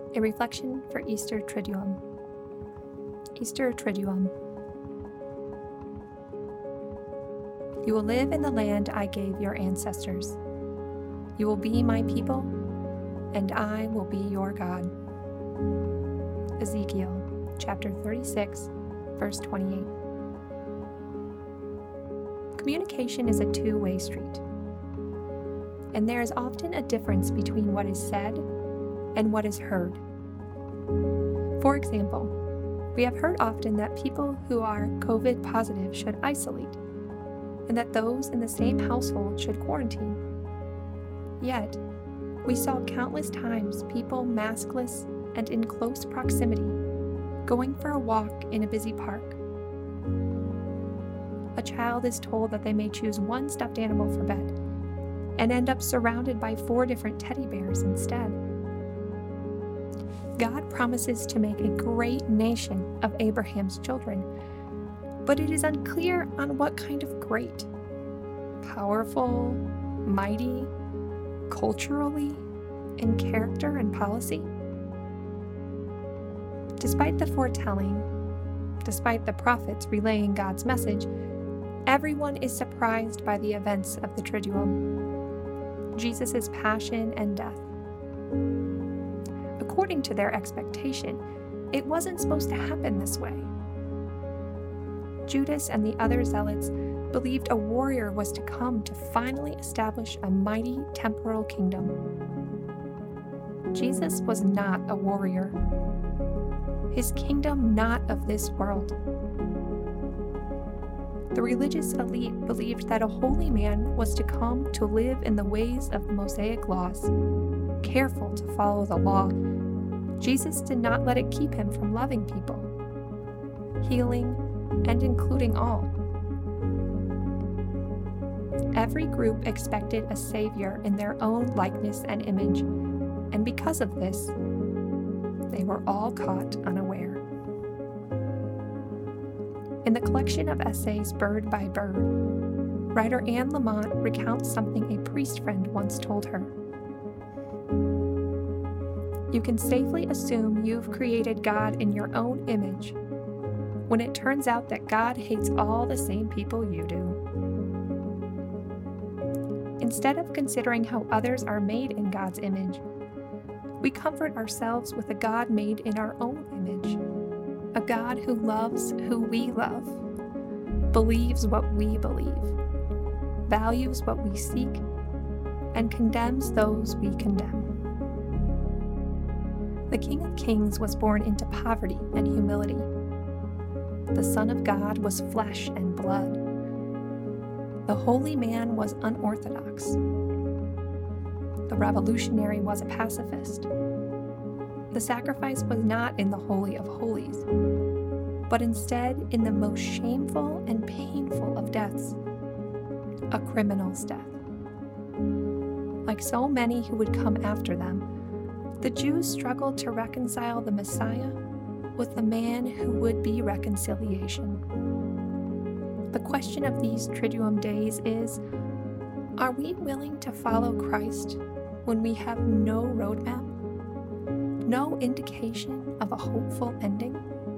A reflection for Easter Triduum. Easter Triduum. You will live in the land I gave your ancestors. You will be my people, and I will be your God. Ezekiel chapter 36, verse 28. Communication is a two-way street, and there is often a difference between what is said and what is heard. For example, we have heard often that people who are COVID positive should isolate, and that those in the same household should quarantine. Yet, we saw countless times people maskless and in close proximity, going for a walk in a busy park. A child is told that they may choose one stuffed animal for bed, and end up surrounded by 4 different teddy bears instead. God promises to make a great nation of Abraham's children, but it is unclear on what kind of great. Powerful, mighty, culturally, in character and policy. Despite the foretelling, despite the prophets relaying God's message, everyone is surprised by the events of the Triduum, Jesus' passion and death. According to their expectation, it wasn't supposed to happen this way. Judas and the other zealots believed a warrior was to come to finally establish a mighty temporal kingdom. Jesus was not a warrior. His kingdom not of this world. The religious elite believed that a holy man was to come to live in the ways of the Mosaic laws, careful to follow the law. Jesus did not let it keep him from loving people, healing, and including all. Every group expected a savior in their own likeness and image, and because of this, they were all caught unaware. In the collection of essays Bird by Bird, writer Anne Lamott recounts something a priest friend once told her. You can safely assume you've created God in your own image when it turns out that God hates all the same people you do. Instead of considering how others are made in God's image, we comfort ourselves with a God made in our own image, a God who loves who we love, believes what we believe, values what we seek, and condemns those we condemn. The King of Kings was born into poverty and humility. The Son of God was flesh and blood. The holy man was unorthodox. The revolutionary was a pacifist. The sacrifice was not in the Holy of Holies, but instead in the most shameful and painful of deaths, a criminal's death. Like so many who would come after them, the Jews struggled to reconcile the Messiah with the man who would be reconciliation. The question of these Triduum days is, are we willing to follow Christ when we have no roadmap, no indication of a hopeful ending?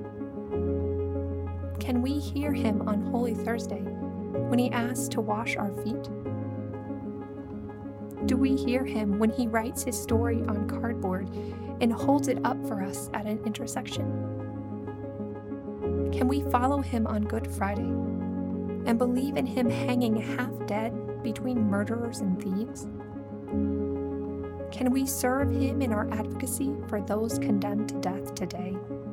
Can we hear him on Holy Thursday when he asks to wash our feet? Do we hear him when he writes his story on cardboard and holds it up for us at an intersection? Can we follow him on Good Friday and believe in him hanging half dead between murderers and thieves? Can we serve him in our advocacy for those condemned to death today?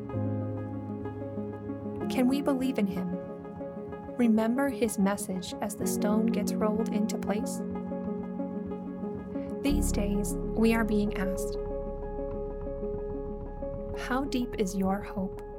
Can we believe in him? Remember his message as the stone gets rolled into place? These days, we are being asked, how deep is your hope?